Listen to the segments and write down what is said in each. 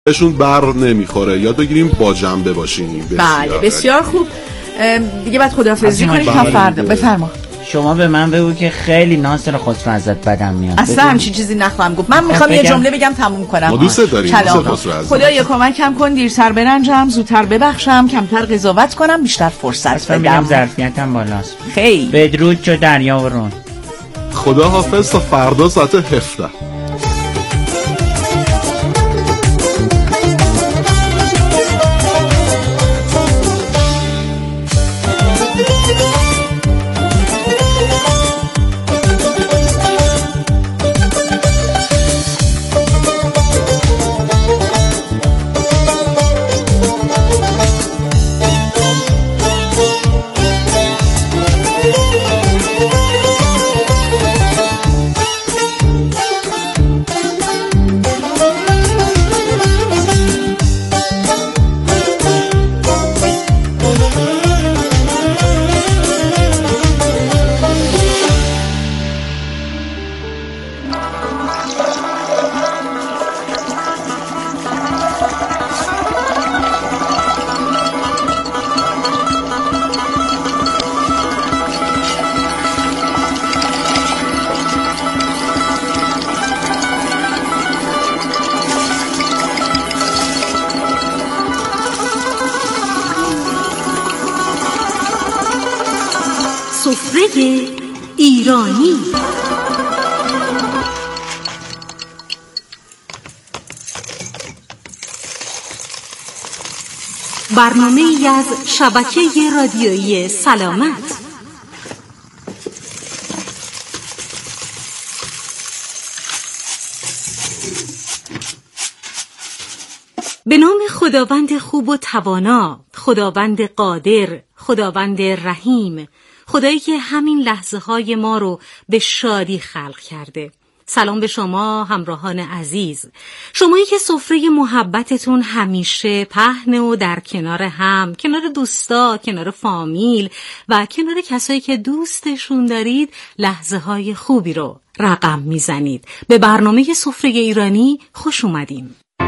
بهشون بر نمیخوره. یاد بگیریم با جنبه باشیم. بله بسیار خوب. دیگه بعد خداحافظی کنیم تا فردا. بفرما. شما به من بگو که خیلی ناصر خسرو ازت بدم میاد. اصلا همچین چیزی نخواهم گفت. من میخوام یه جمله بگم تموم کنم. ما دوست داریم خدایا کمکم کن دیرتر برنجم، زودتر ببخشم، کمتر قضاوت کنم، بیشتر فرصت بدم. ظرفیتم بالاست. خیلی بدرود چو دریا و رون. خدا حافظ تا فردا ساعت 17. سفره ایرانی. برنامه‌ای از شبکه رادیویی سلامت. به نام خداوند خوب و توانا، خداوند قادر، خداوند رحیم، خدایی که همین لحظه های ما رو به شادی خلق کرده. سلام به شما همراهان عزیز، شمایی که سفره محبتتون همیشه پهن و در کنار هم، کنار دوستا، کنار فامیل و کنار کسایی که دوستشون دارید لحظه های خوبی رو رقم میزنید. به برنامه سفره ایرانی خوش اومدین.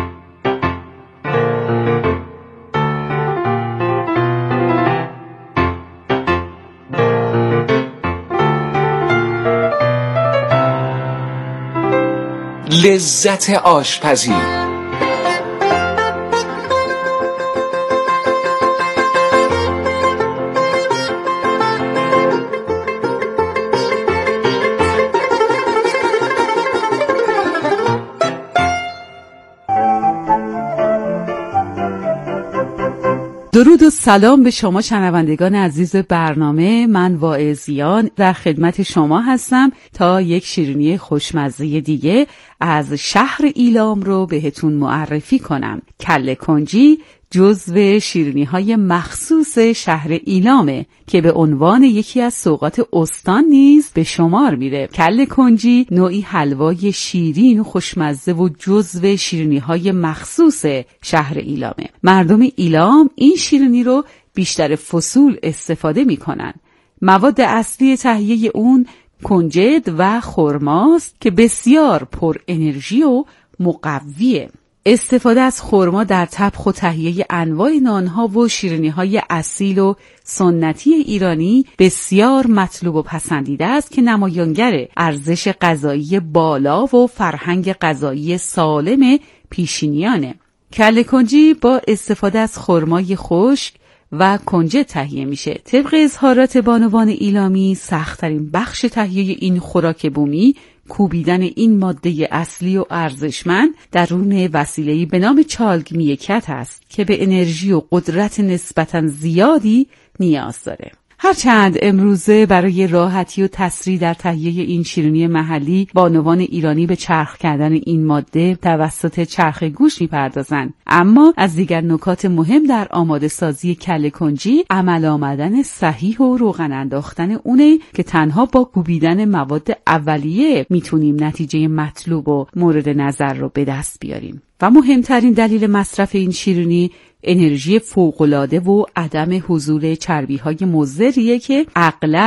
لذت آشپزی. درود و سلام به شما شنوندگان عزیز برنامه. من واعظیان در خدمت شما هستم تا یک شیرینی خوشمزه دیگه از شهر ایلام رو بهتون معرفی کنم. کله کنجی جزو شیرینی‌های مخصوص شهر ایلامه که به عنوان یکی از سوغات استان نیز به شمار میره. کله کنجی نوعی حلوای شیرین و خوشمزه و جزو شیرینی‌های مخصوص شهر ایلامه. مردم ایلام این شیرینی رو بیشتر فصول استفاده میکنن. مواد اصلی تهیه اون کنجد و خرماست که بسیار پر انرژی و مقویه. استفاده از خرما در طبخ و تهیه انواع نانها و شیرینی‌های اصیل و سنتی ایرانی بسیار مطلوب و پسندیده است که نمایانگر ارزش غذایی بالا و فرهنگ غذایی سالم پیشینیانه. کله کنجی با استفاده از خرمای خشک و کنجد تهیه میشه. طبق اظهارات بانوان ایلامی سخت‌ترین بخش تهیه این خوراک بومی کوبیدن این ماده اصلی و ارزشمند درون وسیله‌ای به نام چالگ میکت است که به انرژی و قدرت نسبتاً زیادی نیاز داره. هرچند امروزه برای راحتی و تسریع در تهیه این شیرینی محلی بانوان ایرانی به چرخ کردن این ماده توسط چرخ گوش میپردازند، اما از دیگر نکات مهم در آماده سازی کله کنجی عمل آمدن صحیح و روغن انداختن اونه که تنها با کوبیدن مواد اولیه میتونیم نتیجه مطلوب و مورد نظر رو به دست بیاریم. و مهمترین دلیل مصرف این شیرینی انرژی فوق‌العاده و عدم حضور چربی‌های مضریه که اغلب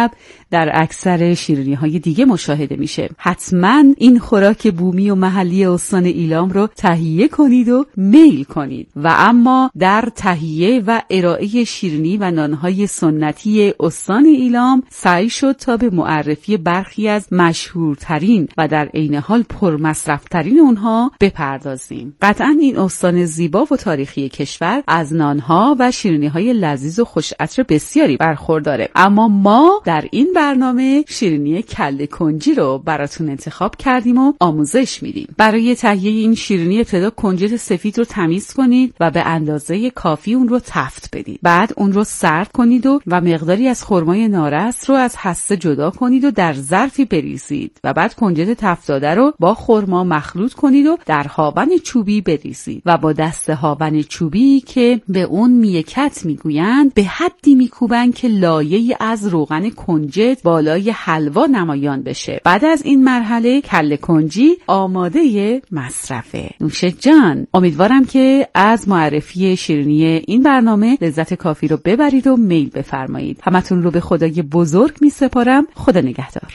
در اکثر شیرینی‌های دیگه مشاهده میشه. حتما این خوراک بومی و محلی استان ایلام رو تهیه کنید و میل کنید. و اما در تهیه و ارائه شیرینی و نانهای سنتی استان ایلام سعی شد تا به معرفی برخی از مشهورترین و در عین حال پرمصرفترین اونها بپردازیم. قطعا این استان زیبا و تاریخی کشور از نانها و شیرینی‌های لذیذ و خوش عطر بسیاری برخورداره، اما ما در این برنامه شیرینی کله کنجی رو براتون انتخاب کردیم و آموزش میدیم. برای تهیه این شیرینی ابتدا کنجد سفید رو تمیز کنید و به اندازه کافی اون رو تفت بدید. بعد اون رو سرد کنید و مقداری از خرمای نارس رو از هسته جدا کنید و در ظرفی بریزید و بعد کنجد تفت داده رو با خرما مخلوط کنید و در هاون چوبی بریزید و با دست هاون چوبی که به اون میکت میگویند به حدی میکوبند که لایه‌ای از روغن کنجد بالای حلوا نمایان بشه. بعد از این مرحله کله کنجی آماده مصرفه. نوش جان. امیدوارم که از معرفی شیرینی این برنامه لذت کافی رو ببرید و میل بفرمایید. همتون رو به خدای بزرگ میسپارم. خدا نگهدار.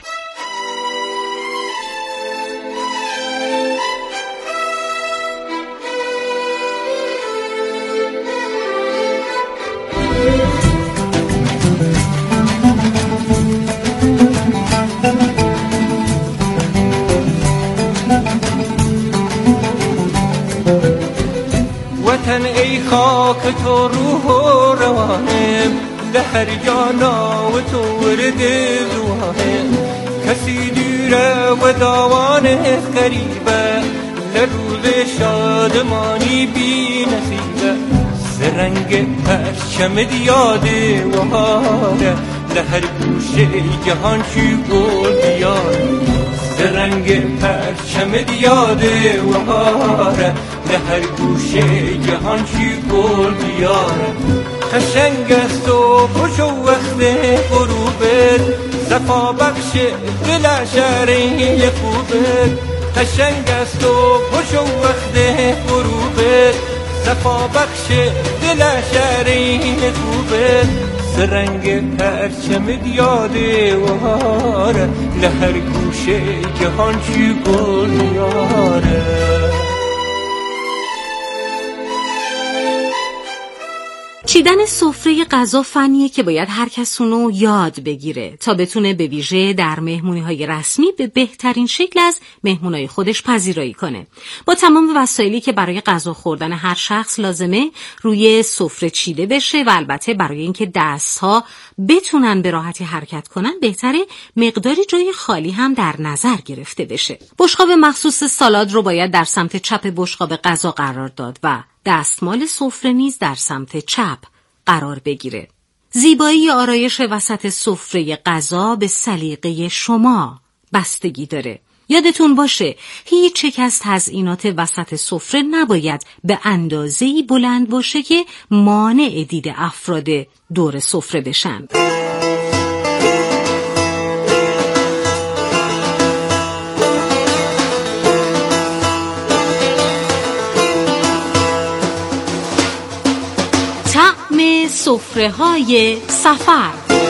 وطن ای خاک تو روح و روانم لهر جانا و تو ورد روحانم کسی دیره و داوانه غریبه لروز شادمانی بی نصیبه سرنگ پرچم دیاده و هاره لهر گوشه جهان چی گل بیاره سرنگ پرچم دیاده و هاره لهر گوشه جهان چی گل بیاره قشنگ است و خوش و وقت غروبت صفا بخش دل شهری خوبت قشنگ است و خوش و وقت غروبت صفا بخش دل شهری خوبت سرنگ پرچم دیاده و هاره لهر گوشه جهان چی گل بیاره. چیدن سفره غذا فنیه که باید هر کس اونو یاد بگیره تا بتونه به ویژه در مهمونی‌های رسمی به بهترین شکل از مهمونای خودش پذیرایی کنه. با تمام وسایلی که برای غذا خوردن هر شخص لازمه روی سفره چیده بشه و البته برای اینکه دست‌ها بتونن به راحتی حرکت کنن بهتره مقداری جای خالی هم در نظر گرفته بشه. بشقاب مخصوص سالاد رو باید در سمت چپ بشقاب غذا قرار داد و دستمال سفره نیز در سمت چپ قرار بگیره. زیبایی آرایش وسط سفره غذا به سلیقه شما بستگی داره. یادتون باشه هیچ یک از تزئینات وسط سفره نباید به اندازه‌ای بلند باشه که مانع دید افراد دور سفره بشن. سفره‌های سفر.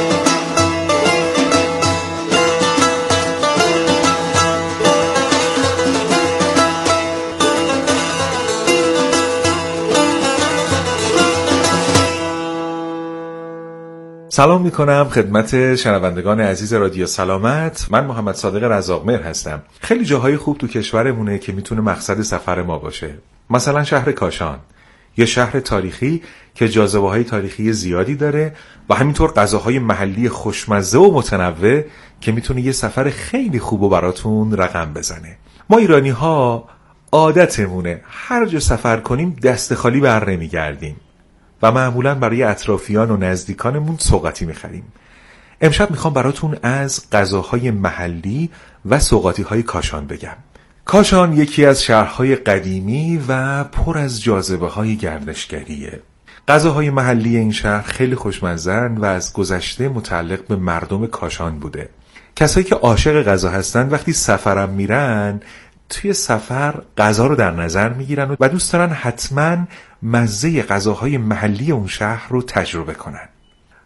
سلام میکنم خدمت شنوندگان عزیز رادیو سلامت. من محمد صادق رزاقمهر هستم. خیلی جاهای خوب تو کشورمونه که میتونه مقصد سفر ما باشه. مثلا شهر کاشان، یه شهر تاریخی که جاذبه‌های تاریخی زیادی داره و همینطور غذاهای محلی خوشمزه و متنوع که میتونه یه سفر خیلی خوب و براتون رقم بزنه. ما ایرانی‌ها عادتمونه هر جا سفر کنیم دست خالی بر نمیگردیم و معمولاً برای اطرافیان و نزدیکانمون سوغاتی میخریم. امشب میخوام براتون از غذاهای محلی و سوغاتی‌های کاشان بگم. کاشان یکی از شهرهای قدیمی و پر از جاذبه‌های گردشگریه. غذاهای محلی این شهر خیلی خوشمزه‌اند و از گذشته متعلق به مردم کاشان بوده. کسایی که عاشق غذا هستن وقتی سفرم میرن توی سفر غذا رو در نظر میگیرن و دوست دارن حتما مزه غذاهای محلی اون شهر رو تجربه کنن.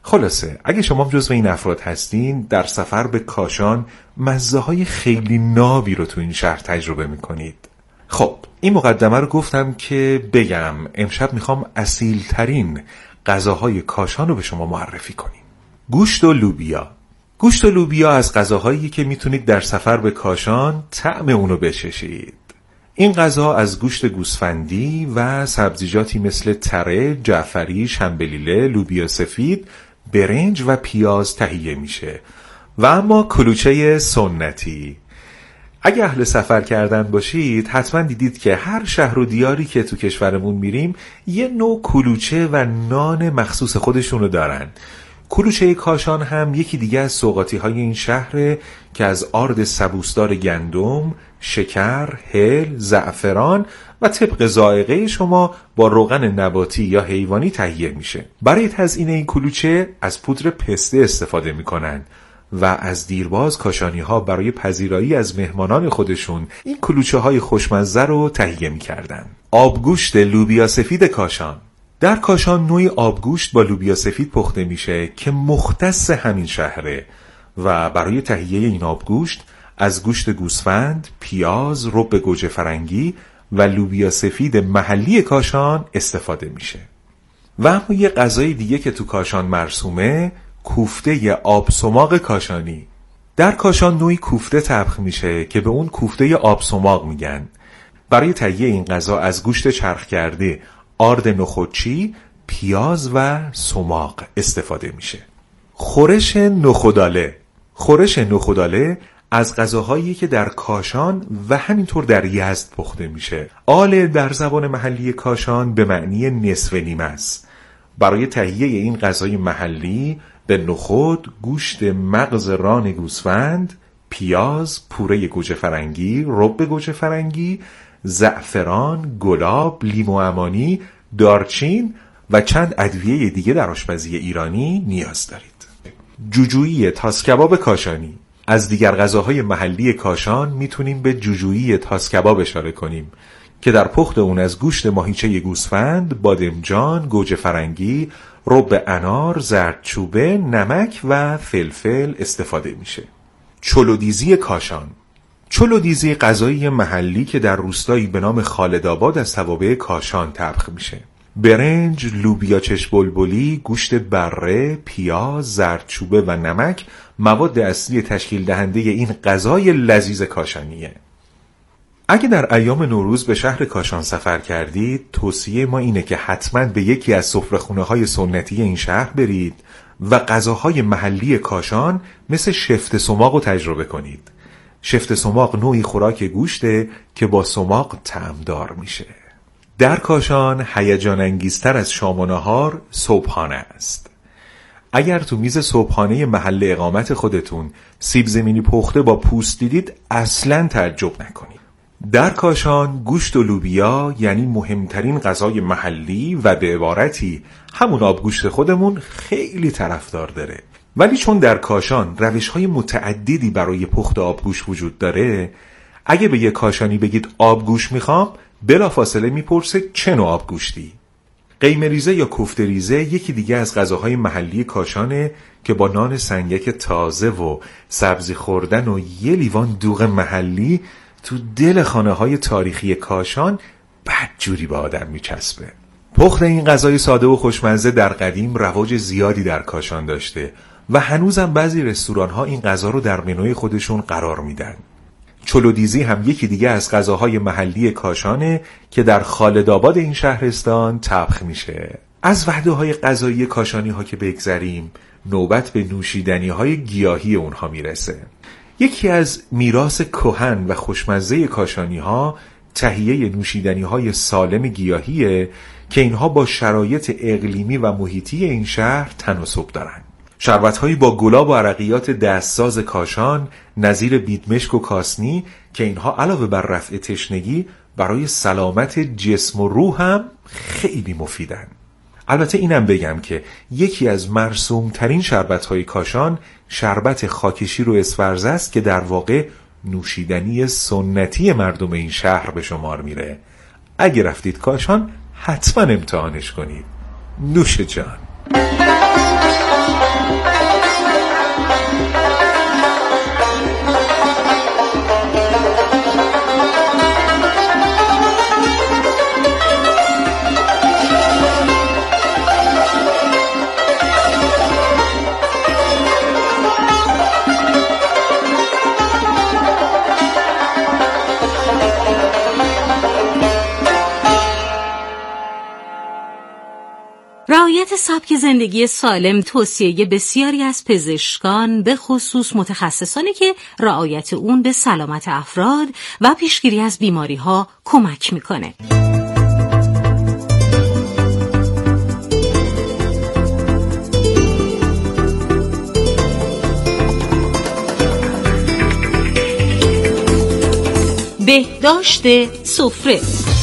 خلاصه اگه شما جزو این افراد هستین، در سفر به کاشان مزه‌های خیلی نابی رو تو این شهر تجربه میکنید. خب این مقدمه رو گفتم که بگم امشب میخوام اصیل ترین غذاهای کاشان رو به شما معرفی کنیم. گوشت و لوبیا. گوشت و لوبیا از غذاهایی که میتونید در سفر به کاشان طعم اونو بچشید. این غذا از گوشت گوسفندی و سبزیجاتی مثل تره، جعفری، شنبلیله، لوبیا سفید، برنج و پیاز تهیه میشه. و اما کلوچه سنتی. اگه اهل سفر کردن باشید حتما دیدید که هر شهر و دیاری که تو کشورمون میریم یه نوع کلوچه و نان مخصوص خودشونو دارن. کلوچه کاشان هم یکی دیگه از سوغاتی های این شهره که از آرد سبوسدار گندم، شکر، هل، زعفران و طبق ذائقه شما با روغن نباتی یا حیوانی تهیه میشه. برای تزیین این کلوچه از پودر پسته استفاده میکنن و از دیرباز کاشانی ها برای پذیرایی از مهمانان خودشون این کلوچه های خوشمزه رو تهیه میکردن. آبگوشت لوبیا سفید کاشان. در کاشان نوعی آبگوشت با لوبیا سفید پخته میشه که مختص همین شهره و برای تهیه این آبگوشت از گوشت گوسفند، پیاز، رب گوجه فرنگی و لوبیا سفید محلی کاشان استفاده میشه. و اما یه غذای دیگه که تو کاشان مرسومه، کوفته آب سماق کاشانی. در کاشان نوعی کوفته طبخ میشه که به اون کوفته آب سماق میگن. برای تهیه این غذا از گوشت چرخ کرده، آرد نخودچی، پیاز و سماق استفاده میشه. خورش نخوداله. خورش نخوداله از غذاهایی که در کاشان و همینطور در یزد پخته میشه. آله در زبان محلی کاشان به معنی نصف نیمه است. برای تهیه این غذای محلی به نخود، گوشت مغز ران گوسفند، پیاز، پوره گوجه فرنگی، رب گوجه فرنگی، زعفران، گلاب، لیمو امانی، دارچین و چند ادویه دیگه در آشپزی ایرانی نیاز دارید. جوجویی تاس کباب کاشانی. از دیگر غذاهای محلی کاشان میتونیم به جوجویی تاس کباب اشاره کنیم که در پخت اون از گوشت ماهیچه گوسفند، بادمجان، گوجه فرنگی، رب انار، زردچوبه، نمک و فلفل استفاده میشه. چلودیزی کاشان. چلودیزی غذایی محلی که در روستایی به نام خالدآباد از توابع کاشان طبخ میشه. برنج، لوبیا چش بلبلی، گوشت بره، پیاز، زردچوبه و نمک مواد اصلی تشکیل دهنده این غذای لذیذ کاشانیه. اگه در ایام نوروز به شهر کاشان سفر کردید، توصیه ما اینه که حتما به یکی از سفره‌خونه‌های سنتی این شهر برید و غذاهای محلی کاشان مثل شفت سماق رو تجربه کنید. شفت سماق نوعی خوراک گوشته که با سماق طعمدار میشه. در کاشان هیجان انگیزتر از شام و نهار صبحانه است. اگر تو میز صبحانه محل اقامت خودتون سیب زمینی پخته با پوست دیدید اصلاً تعجب نکنید. در کاشان گوشت و لوبیا یعنی مهمترین غذای محلی و به عبارتی همون آبگوشت خودمون خیلی طرفدار داره. ولی چون در کاشان روش‌های متعددی برای پخت آبگوشت وجود داره، اگه به یه کاشانی بگید آبگوشت میخوام، بلافاصله میپرسه چه نوع آبگوشتی؟ قیمه ریزه یا کوفته ریزه یکی دیگه از غذاهای محلی کاشانه که با نان سنگک تازه و سبزی خوردن و یه لیوان دوغ محلی تو دل خانه‌های تاریخی کاشان بدجوری به آدم میچسبه. پخت این غذای ساده و خوشمزه در قدیم رواج زیادی در کاشان داشته و هنوزم بعضی رستوران‌ها این غذا رو در منوی خودشون قرار میدن. چلودیزی هم یکی دیگه از غذاهای محلی کاشانه که در خالدآباد این شهرستان طبخ میشه. از وعده‌های غذایی کاشانی‌ها که بگذریم، نوبت به نوشیدنی‌های گیاهی اونها میرسه. یکی از میراث کهن و خوشمزه کاشانی‌ها تهیه نوشیدنی‌های سالم گیاهیه که اینها با شرایط اقلیمی و محیطی این شهر تناسب دارن. شربت‌هایی با گلاب و عرقیات دستساز کاشان نظیر بیدمشک و کاسنی که اینها علاوه بر رفع تشنگی برای سلامت جسم و روح هم خیلی مفیدن. البته اینم بگم که یکی از مرسوم‌ترین شربت‌های کاشان شربت خاکشیر و اسفرزه است که در واقع نوشیدنی سنتی مردم این شهر به شمار میره. اگه رفتید کاشان حتما امتحانش کنید. نوش جان. رعایت سبک زندگی سالم توصیه بسیاری از پزشکان، به خصوص متخصصانی که رعایت اون به سلامت افراد و پیشگیری از بیماری‌ها کمک میکنه. بهداشت سفره.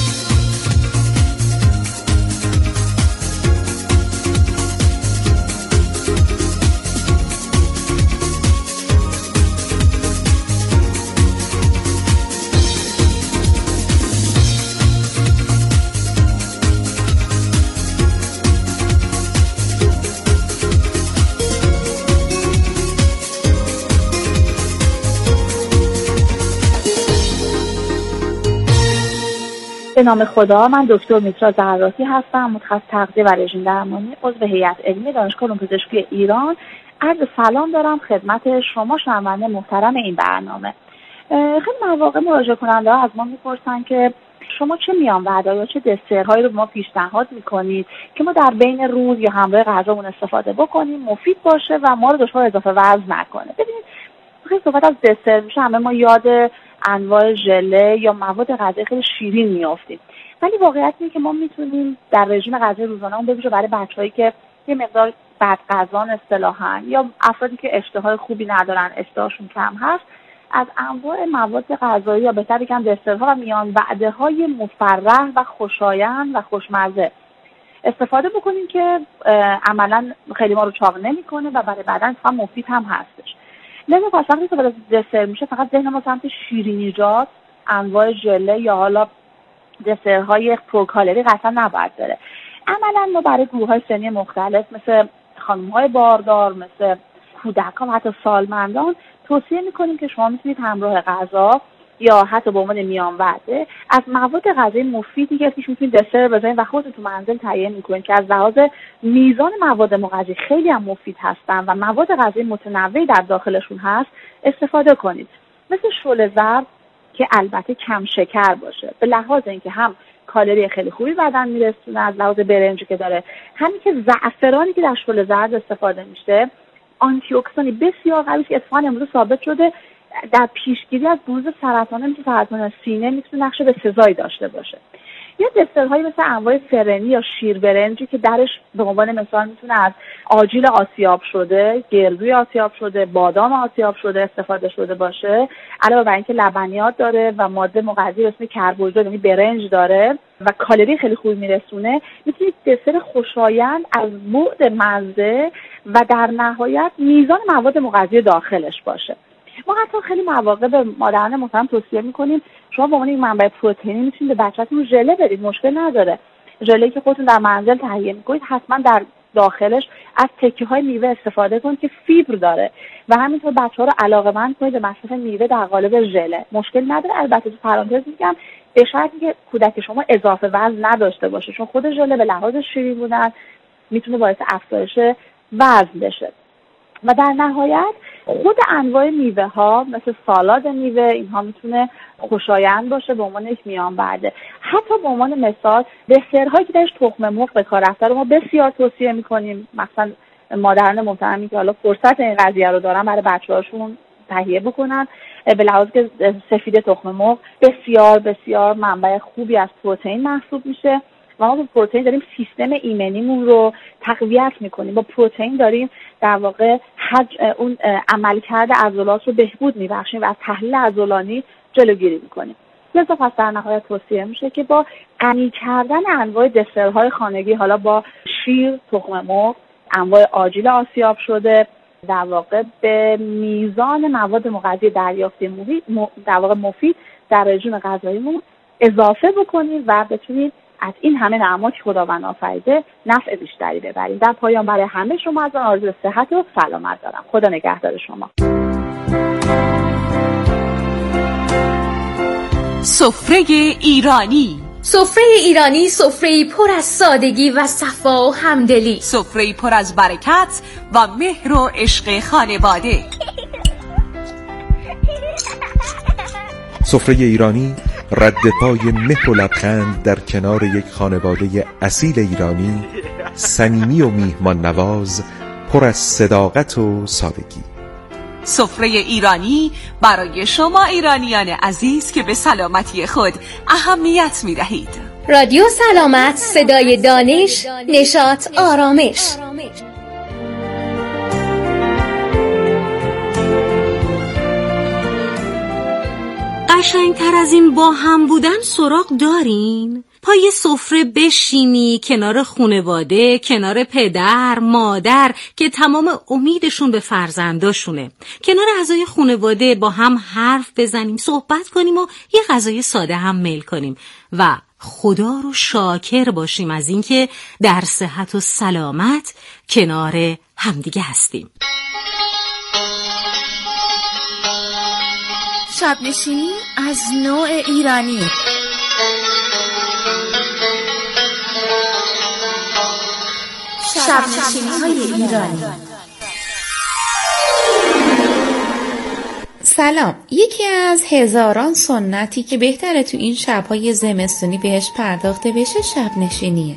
به نام خدا، من دکتر میترا زهراتی هستم، متخصص تغذیه و رژیم درمانی، عضو هیئت علمی دانشگاه علوم پزشکی ایران. عرض سلام دارم خدمت شما شنونده محترم این برنامه. خیلی مواقع مراجعه کننده‌ها از ما میپرسن که شما چه میان‌وعده یا چه دسرهایی رو به ما پیشنهاد میکنید که ما در بین روز یا همراه غذامون استفاده بکنیم، مفید باشه و ما رو دچار اضافه وزن نکنه. ببینید خیلی صحبت از دسر میشه، همه ما یاد انواع ژله یا مواد غذایی خیلی شیرین میافتیم، ولی واقعیت اینه که ما میتونیم در رژیم غذایی روزانه‌مون ببینیم برای بچه‌هایی که یه مقدار بدغذان اصطلاحاً یا افرادی که اشتهای خوبی ندارن، اشتهاشون کم هست، از انواع مواد غذایی یا بهتر بگم دسرها و میان وعده‌های مفرح و خوشایند و خوشمزه استفاده بکنیم که عملاً خیلی ما رو چاق نمی‌کنه و برای بدن هم مفید هم هستش. لذا پس وقتی که برای دسر میشه فقط ذهن ما سمت شیرینیجات، انواع ژله یا حالا دسرهای پرکالری قطعا نباید بره. عملا ما برای گروه‌های سنی مختلف مثل خانم‌های باردار، مثل کودکان و حتی سالمندان توصیه میکنیم که شما میتونید همراه غذا یا حتی به عنوان میان وعده از مواد غذایی مفیدی که توش میتونید دسر بزنید و خودتون تو منزل تهیه میکنید که از لحاظ میزان مواد مغذی خیلی هم مفید هستن و مواد غذایی متنوعی در داخلشون هست استفاده کنید. مثل شل زرد که البته کم شکر باشه، به لحاظ اینکه هم کالری خیلی خوبی بدن میرسونه از لحاظ برنجی که داره، همین که زعفرانی که در شل زرد استفاده میشه آنتی اکسیدانی بسیار قوی که اتفاقا امروز ثابت شده در پیشگیری از بروز سرطان مثل سرطان سینه میتونه نقش بسزایی داشته باشه. یا دسرهایی مثل انواع فرنی یا شیر برنجی که درش به عنوان مثال میتونه از آجیل آسیاب شده، گردوی آسیاب شده، بادام آسیاب شده استفاده شده باشه، علاوه بر اینکه لبنیات داره و ماده مغذی به اسم کربوهیدرات یعنی برنج داره و کالری خیلی خوبی میرسونه، میتونید دسر خوشایند از بعد مزه و در نهایت میزان مواد مغذی داخلش باشه. ما حتی خیلی مواقع به مادران محترم توصیه میکنیم شما به عنوان یک منبع پروتئینی میتونید به بچه‌تون ژله بدید، مشکل نداره. ژله‌ای که خودتون در منزل تهیه میکنید حتما در داخلش از تکه‌های میوه استفاده کنید که فیبر داره و همینطور بچه‌ها رو علاقه‌مند کنید به مصرف میوه در قالب ژله. مشکل نداره. البته تو پرانتز میگم به شرطی که کودک شما اضافه وزن نداشته باشه، چون خود ژله به لحاظ شیرین بودن میتونه باعث افزایش وزن بشه. و در نهایت خود انواع میوه ها مثل سالاد میوه اینها میتونه خوشایند باشه به عنوان یک میان وعده. حتی به عنوان مثال دسرهایی که درش تخم مرغ به کار رفته رو ما بسیار توصیه میکنیم، مثلا مادران محترمی که حالا فرصت این قضیه رو دارن برای بچه‌هاشون تهیه بکنن. به لحاظ که سفید تخم مرغ بسیار بسیار منبع خوبی از پروتئین محسوب میشه و ما با پروتئین داریم سیستم ایمنیمون رو تقویت میکنیم، با پروتئین داریم در واقع اون عملکرد عضلات رو بهبود میبخشیم و از تحلیل عضلانی جلوگیری میکنیم. لذا پس در نهایت توصیه میشه که با غنی کردن انواع دسرهای خانگی، حالا با شیر، تخم مرغ، انواع آجیل آسیاب شده، در واقع به میزان مواد مغذی دریافتی در واقع مفید در رژیم غذاییمون اضافه بکنید و بتونید از این همه نعمات که خداوند آفریده نفع بیشتری ببرید. در پایان برای همه شما از آرزوی صحت و سلامت دارم. خدا نگهدار شما. سفره ایرانی. سفره ایرانی سفره‌ای پر از سادگی و صفا و همدلی، سفره‌ای پر از برکت و مهر و عشق خانواده. سفره ایرانی رد پای مهر و لبخند در کنار یک خانواده اصیل ایرانی، صمیمی و میهمان نواز، پر از صداقت و سادگی. سفره ایرانی برای شما ایرانیان عزیز که به سلامتی خود اهمیت می دهید. رادیو سلامت، صدای دانش، نشاط، آرامش. قشنگتر از این با هم بودن سراغ دارین؟ پای سفره بشینی کنار خانواده، کنار پدر، مادر که تمام امیدشون به فرزنداشونه، کنار اعضای خانواده با هم حرف بزنیم، صحبت کنیم و یه غذای ساده هم میل کنیم و خدا رو شاکر باشیم از اینکه در صحت و سلامت کنار همدیگه هستیم. شبنشینی از نوع ایرانی. شبنشینی‌های ایرانی. سلام. یکی از هزاران سنتی که بهتره تو این شب‌های زمستونی بهش پرداخته بشه شبنشینیه.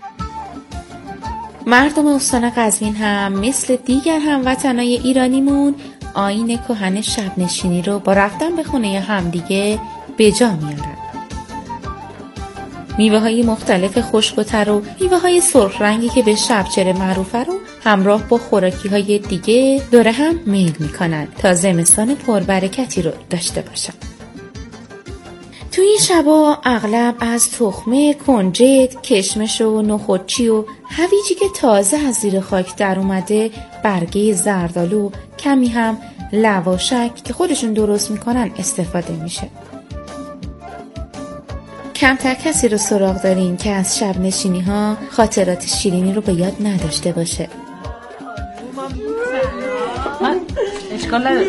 مردم استان قزوین هم مثل دیگر هموطنای ایرانیمون آیین کهن شبنشینی رو با رفتن به خونه همدیگه به جا میارن. میوه‌های مختلف خشک و تر و میوه‌های سرخ رنگی که به شبچره معروفه رو همراه با خوراکی‌های دیگه دوره هم میل میکنن تا زمستان پربرکتی رو داشته باشن. تو این شبا اغلب از تخمه، کنجد، کشمش و نخودچی و هویجی که تازه از زیر خاک در اومده، برگه زردآلو، کمی هم لواشک که خودشون درست میکنن استفاده میشه. کمتر کسی رو سراغ دارین که از شب نشینی ها خاطرات شیرینی رو به یاد نداشته باشه. اشکال نداره.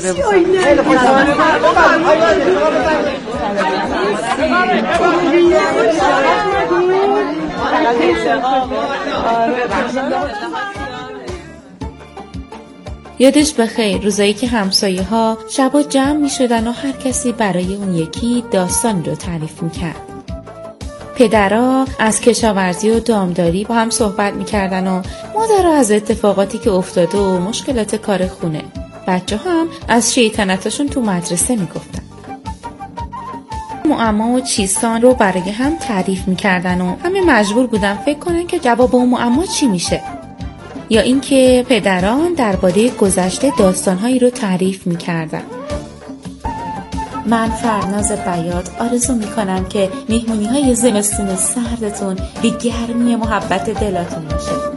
یادش بخیر روزایی که همسایه ها شبا جمع می شدن و هر کسی برای اون یکی داستان رو تعریف می کرد. پدرها از کشاورزی و دامداری با هم صحبت می کردن و مادرها از اتفاقاتی که افتاده و مشکلات کار خونه. بچه ها هم از شیطنتاشون تو مدرسه می گفتن. معما و چیستان رو برای هم تعریف می کردن و همه مجبور بودن فکر کنن که جواب اون معما چی میشه. یا اینکه پدران درباره گذشته داستان‌هایی رو تعریف می‌کردن. من فرناز بیات آرزو می‌کنم که مهمونی‌های زمستون سردتون به گرمی محبت دلاتون باشه.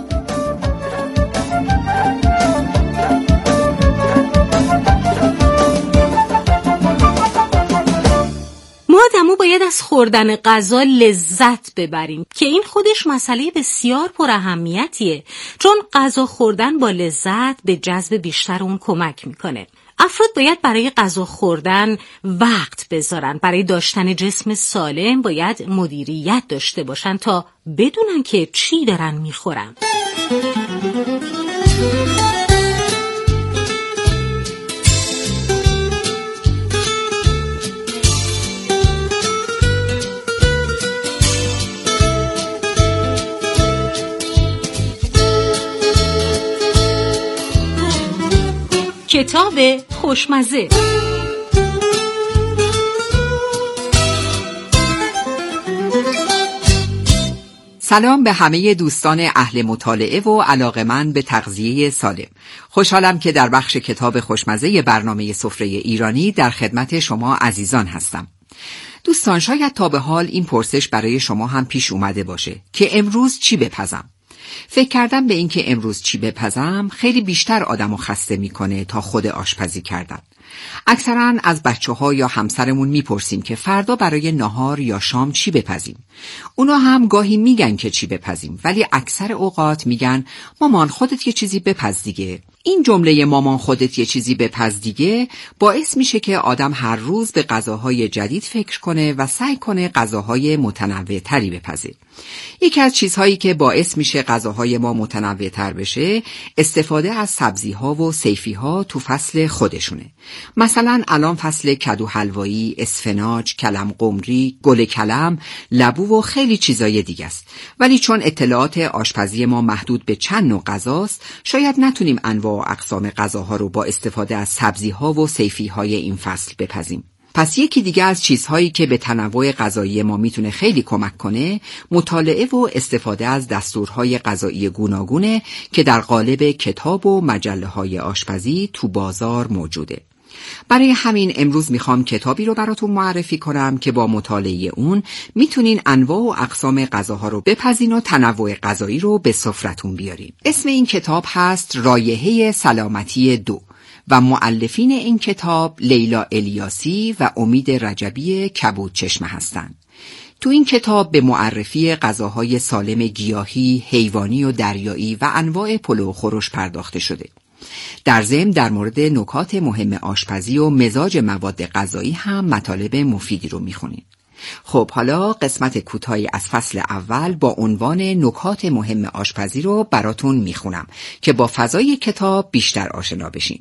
ما باید از خوردن غذا لذت ببریم که این خودش مسئله بسیار پر اهمیتیه، چون غذا خوردن با لذت به جذب بیشتر اون کمک میکنه. افراد باید برای غذا خوردن وقت بذارن. برای داشتن جسم سالم باید مدیریت داشته باشن تا بدونن که چی دارن میخورن. کتاب خوشمزه. سلام به همه دوستان اهل مطالعه و علاقه‌مند به تغذیه سالم. خوشحالم که در بخش کتاب خوشمزه برنامه سفره ایرانی در خدمت شما عزیزان هستم. دوستان، شاید تا به حال این پرسش برای شما هم پیش اومده باشه که امروز چی بپزم؟ فکر کردم به این که امروز چی بپزم خیلی بیشتر آدمو خسته میکنه تا خود آشپزی کردن. اکثرا از بچه‌ها یا همسرمون میپرسیم که فردا برای نهار یا شام چی بپزیم. اونا هم گاهی میگن که چی بپزیم، ولی اکثر اوقات میگن مامان خودت یه چیزی بپز دیگه. این جمله مامان خودت یه چیزی بپز دیگه باعث میشه که آدم هر روز به غذاهای جدید فکر کنه و سعی کنه غذاهای متنوع تری بپزه. یکی از چیزهایی که باعث میشه غذاهای ما متنوع‌تر بشه استفاده از سبزی‌ها و صیفی‌ها تو فصل خودشونه. مثلا الان فصل کدو حلوایی، اسفناج، کلم قمری، گل کلم، لبو و خیلی چیزای دیگه است. ولی چون اطلاعات آشپزی ما محدود به چند نوع غذاست، شاید نتونیم انواع و اقسام غذاها رو با استفاده از سبزی‌ها و صیفی‌های این فصل بپزیم. پس یکی دیگه از چیزهایی که به تنوع غذایی ما میتونه خیلی کمک کنه، مطالعه و استفاده از دستورهای غذایی گوناگونه که در قالب کتاب و مجله‌های آشپزی تو بازار موجوده. برای همین امروز میخوام کتابی رو براتون معرفی کنم که با مطالعه اون میتونین انواع و اقسام غذاها رو بپزین و تنوع غذایی رو به سفرتون بیارین. اسم این کتاب هست رایحه سلامتی 2 و مؤلفین این کتاب لیلا الیاسی و امید رجبی کبودچشمه هستند. تو این کتاب به معرفی غذاهای سالم گیاهی، حیوانی و دریایی و انواع پلو و خورش پرداخته شده. در ضمن در مورد نکات مهم آشپزی و مزاج مواد غذایی هم مطالب مفیدی رو میخونید. خب حالا قسمت کوتاهی از فصل اول با عنوان نکات مهم آشپزی رو براتون میخونم که با فضای کتاب بیشتر آشنا بشین.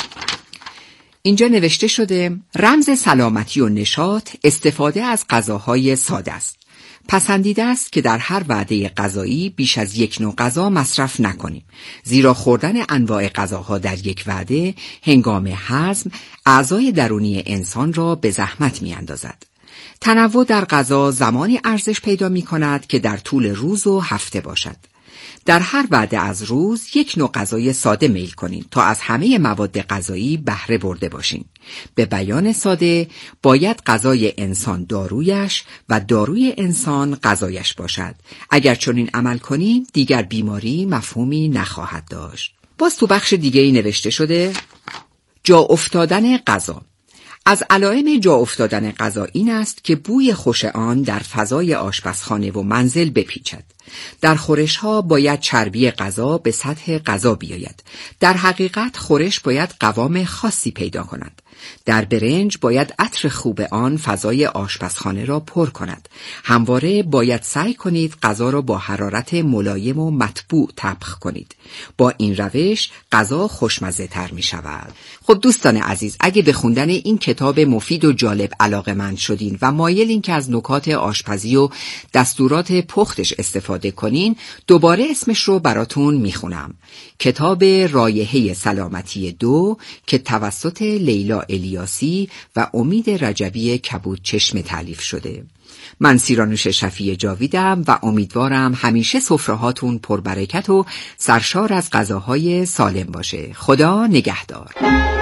اینجا نوشته شده رمز سلامتی و نشاط استفاده از غذاهای ساده است. پسندیده است که در هر وعده غذایی بیش از یک نوع غذا مصرف نکنیم، زیرا خوردن انواع غذاها در یک وعده هنگام هضم اعضای درونی انسان را به زحمت می‌اندازد. تنوع در غذا زمانی ارزش پیدا می‌کند که در طول روز و هفته باشد. در هر وعده از روز یک نوع غذای ساده میل کنید تا از همه مواد غذایی بهره برده باشین. به بیان ساده باید غذای انسان دارویش و داروی انسان غذایش باشد. اگر چنین عمل کنید دیگر بیماری مفهومی نخواهد داشت. باز تو بخش دیگه ای نوشته شده جا افتادن غذا. از علائم جا افتادن غذا این است که بوی خوش آن در فضای آشپزخانه و منزل بپیچد. در خورش‌ها باید چربی غذا به سطح غذا بیاید. در حقیقت خورش باید قوام خاصی پیدا کند. در برنج باید عطر خوب آن فضای آشپزخانه را پر کند. همواره باید سعی کنید غذا را با حرارت ملایم و مطبوع طبخ کنید. با این روش غذا خوشمزه تر می شود. خب دوستان عزیز، اگه به خوندن این کتاب مفید و جالب علاقه‌مند شدین و مایلین که از نکات آشپزی و دستورات پختش استفاده کنین، دوباره اسمش رو براتون میخونم. کتاب رایحه سلامتی 2 که توسط لیلا الیاسی و امید رجبی کبودچشمه تالیف شده. من سیرانوش شفیع جاویدم و امیدوارم همیشه سفرهاتون پربرکت و سرشار از غذاهای سالم باشه. خدا نگهدار.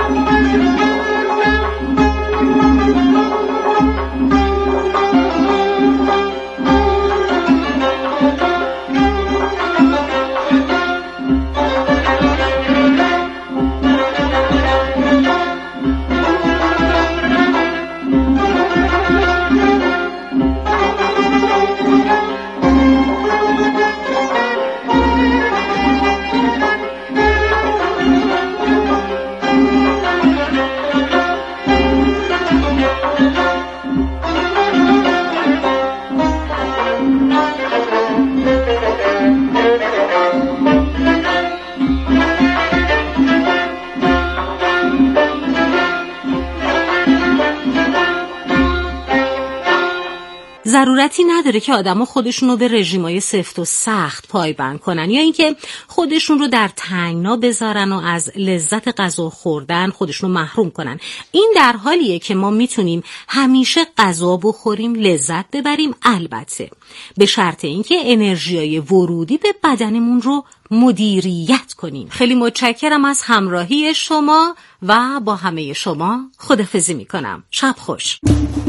ضرورتی نداره که آدما خودشون رو به رژیمای سفت و سخت پایبند کنن یا اینکه خودشون رو در تنگنا بذارن و از لذت غذا خوردن خودشون رو محروم کنن. این در حالیه که ما میتونیم همیشه غذا بخوریم، لذت ببریم، البته به شرط اینکه انرژیای ورودی به بدنمون رو مدیریت کنیم. خیلی متشکرم از همراهی شما و با همه شما خداحافظی میکنم. شب خوش.